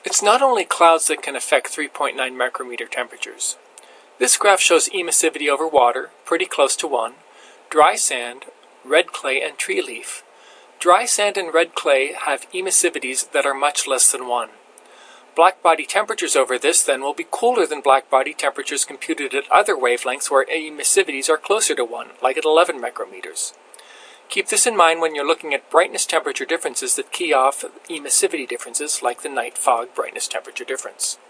It's not only clouds that can affect 3.9 micrometer temperatures. This graph shows emissivity over water, pretty close to 1, dry sand, red clay, and tree leaf. Dry sand and red clay have emissivities that are much less than 1. Blackbody temperatures over this then will be cooler than blackbody temperatures computed at other wavelengths where emissivities are closer to 1, like at 11 micrometers. Keep this in mind when you're looking at brightness temperature differences that key off emissivity differences, like the night fog brightness temperature difference.